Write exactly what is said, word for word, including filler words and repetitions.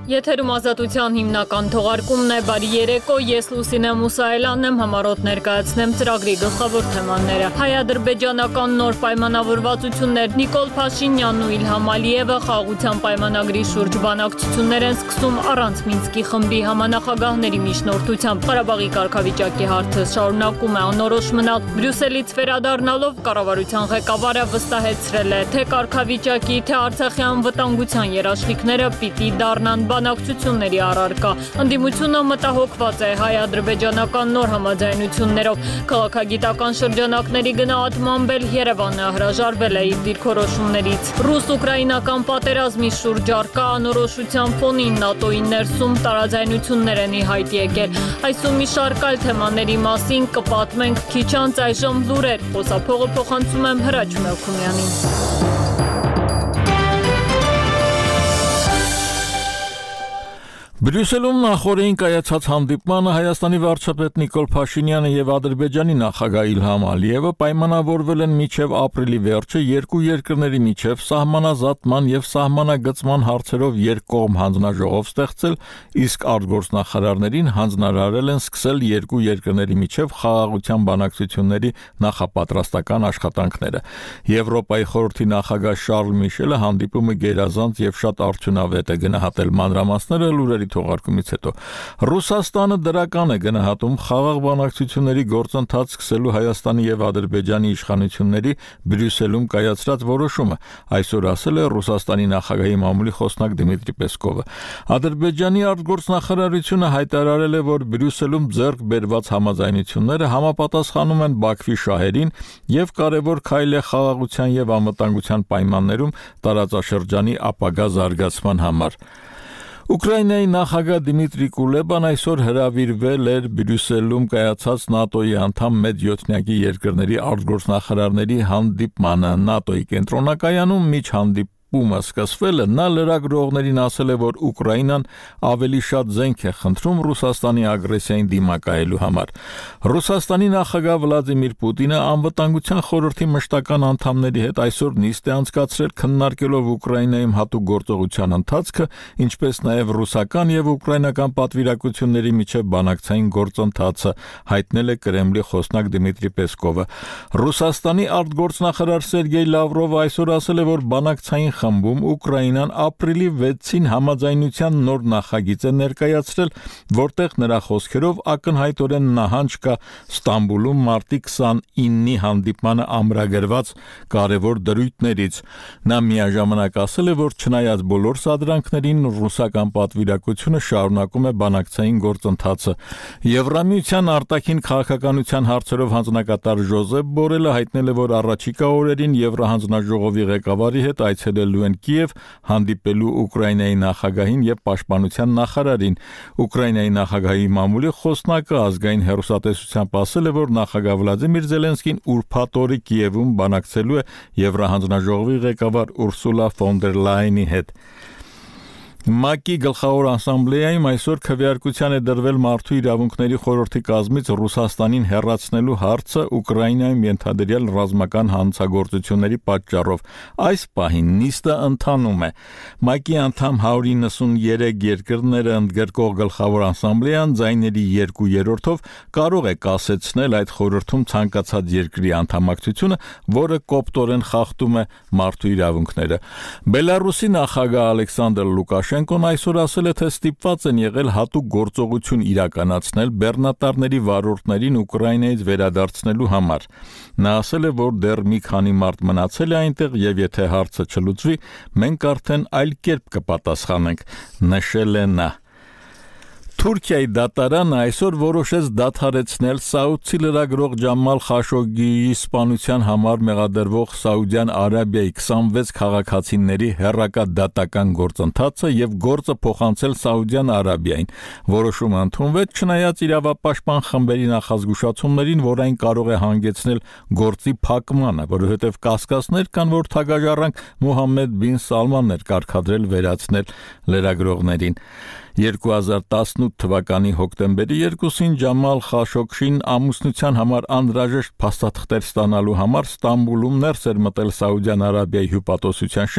Եթերում ազատության հիմնական թողարկումն է, բարի երեկո, ես Լուսինե Մուսայելյանն եմ, համառոտ ներկայացնեմ ծրագրի գլխավոր թեմաները։ Հայ-ադրբեջանական նոր պայմանավորվածություններ, Նիկոլ Փաշինյանն ու Իլհամ Ալիևը խաղաղության պայմանագրի շուրջ բանակցություններ են սկսում առանց Մինսկի խմբի համանախագահների միջնորդությամբ։ Ղարաբաղի կարգավիճակի հարցը շարունակում է անորոշ մնալ։ Բրյուսելից վերադառնալով կառավարության ղեկավարը վստահեցրել է, թե կարգավիճակի, թե արցախյան վտանգության երաշխիքները պիտի դառնան բանակցությունների առարկա։ Ընդդիմությունը մտահոգված է հայ-ադրբեջանական նոր համաձայնություններով։ Քաղաքագիտական շրջանակների գնահատմամբ էլ Երևանը հրաժարվել է իր դիրքորոշումներից։ Ռուս-ուկրաինական պատերազմի շուրջ առկա անորոշության ֆոնին ՆԱՏՕ-ի ներսում տարաձայնություններ են ի հայտ եկել։ Այսօր մի շարք այլ թեմաների մասին կպատմենք քիչ անց այժմ լուրեր։ Խոսափողը փոխանցում եմ Հրաչ Մելքումյանին։ Բրյուսելում նախօրեին կայացած հանդիպմանը Հայաստանի վարչապետ Նիկոլ Փաշինյանը եւ Ադրբեջանի նախագահ Իլհամ Ալիևը պայմանավորվել են մինչեւ ապրիլի վերջը երկու երկրների միջեւ սահմանազատման եւ սահմանագծման հարցերով երկկողմ հանձնաժողով ստեղծել, իսկ արտգործնախարարներին հանձնարարել են սկսել երկու երկրների միջեւ խաղաղության բանակցությունների նախապատրաստական աշխատանքները։ Եվրոպայի խորհրդի նախագահ Շարլ Միշելը հանդիպումը գերազանց եւ շատ արդյունավետ է գնահատել մանրամասները լուրերի թողարկումից հետո։ Ռուսաստանը դրական է գնահատում խաղաղ բանակցությունների գործընթաց սկսելու Հայաստանի եւ Ադրբեջանի իշխանությունների Բրյուսելում կայացրած որոշումը, այսօր ասել է Ռուսաստանի նախագահի մամուլի խոսնակ Դմիտրի Պեսկովը։ Ադրբեջանի արտգործնախարարությունը հայտարարել է, որ Բրյուսելում ձեռք բերված համաձայնությունները համապատասխանում են Բաքվի շահերին եւ կարեւոր քայլ է խաղաղության եւ անվտանգության պայմաններում տարածաշրջանի ապագա զարգացման համար։ Ուկրաինայի նախագահ Դմիտրի Կուլեբան այսօր հրավիրվել էր Բրյուսելում կայացած ՆԱՏՕ-ի անդամ մեծյոթնյակի երկրների արտգործնախարարների հանդիպմանը։ ՆԱՏՕ-ի կենտրոնակայանում միջհանդիպումը սկսվել է, նա լրագրողներին ասել է, որ Ուկրաինան ավելի շատ զենք է խնդրում Ռուսաստանի ագրեսիային դիմակայելու համար։ Ռուսաստանի նախագահ Վլադիմիր Պուտինը անվտանգության խորհրդի մշտական անդամների հետ այսօր նիստ է անցկացրել քննարկելով Ուկրաինայում հատուկ գործողության ընթացքը, ինչպես նաև ռուսական եւ ուկրաինական պատվիրակությունների միջև բանակցային գործընթացը, հայտնել է Կրեմլի խոսնակ Դմիտրի Պեսկովը։ Ռուսաստանի արտգործնախարար Սերգեյ Լավրովը այսօր ասել է, որ բանակցային խմբում Ուկրաինան ապրիլի վեցին համաձայնության նոր նախագիծ է ներկայացրել, որտեղ նրա խոսքերով ակնհայտորեն նահանջ կա Ստամբուլում մարտի քսանինի հանդիպմանը ամրագրված կարևոր դրույթներից։ Նա միաժամանակ ասել է, որ չնայած բոլոր սադրանքներին ռուսական պատվիրակությունը շարունակում է բանակցային գործընթացը։ Եվրամիության արտաքին քաղաքականության հարցերով հանձնակատար Ժոզեփ Բորելը հայտնել է, որ առաջիկա օրերին Եվրահանձնաժողովի ղեկավարի հետ այցելելու են Կիև, հանդիպելու Ուկրաինայի նախագահին եւ պաշտպանության նախարարին։ Ուկրաինայի նախագահի մամուլի խոսնակը ազգային հեռուստատեսությամբ ասել է, որ նախագահ Վլադիմիր Զելենսկին ուրբաթ օրը Կիևում բանակցելու է Եվրահանձնաժողովի ղեկավար Ուրսուլա ֆոն դեր Լայենի հետ։ ՄԱԿ-ի գլխավոր ասամբլեայում այսօր քվեարկության է դրվել մարդու իրավունքների խորհրդի կազմից Ռուսաստանին հեռացնելու հարցը Ուկրաինայում ենթադրյալ ռազմական հանցագործությունների պատճառով։ Այս պահին նիստը ընթանում է։ ՄԱԿ-ի անդամ հարյուր իննսուններեք երկրները ընդգրկող գլխավոր ասամբլեան ձայների երկու երրորդով կարող է կասեցնել այդ խորհրդում ցանկացած երկրի անդամակցությունը, որը կոպտորեն խախտում է մարդու իրավունքները։ Բելարուսի նախագահ Ալեքսանդր Լուկաշենկոն այսօր ասել է, թե ստիպված են եղել հատուկ գործողություն իրականացնել բեռնատարների վարորդներին Ուկրաինայից վերադարձնելու համար։ Նա ասել է, որ դեռ մի քանի մարդ մնացել է այնտեղ եւ եթե հարցը չլուծվի, մենք արդեն այլ կերպ կպատասխանենք, նշել է նա։ Թուրքիայի դատարանը այսօր որոշեց դադարեցնել սաուդցի լրագրող Ջամալ Խաշոգգիի սպանության համար մեղադրվող Սաուդյան Արաբիայի քսանվեց քաղաքացիների հեռակա դատական գործընթացը եւ գործը փոխանցել Սաուդյան Արաբիային։ Որոշումը ընդունվեց չնայած իրավապաշտպան խմբերի նախազգուշացումներին, որ այն կարող է հանգեցնել գործի փակմանը, որովհետեւ կասկածներ կան, որ թագաժառանգ Մոհամմեդ բին Սալմանն էր կարգադրել վերացնել լրագրողներին։ երկու հազար տասնութ թվականի հոկտեմբերի երկուսին Ջամալ Խաշոգգին ամուսնության համար անհրաժեշտ փաստաթղթեր ստանալու համար Ստամբուլում ներս էր մտել Սաուդյան Արաբիայի հյուպատոսության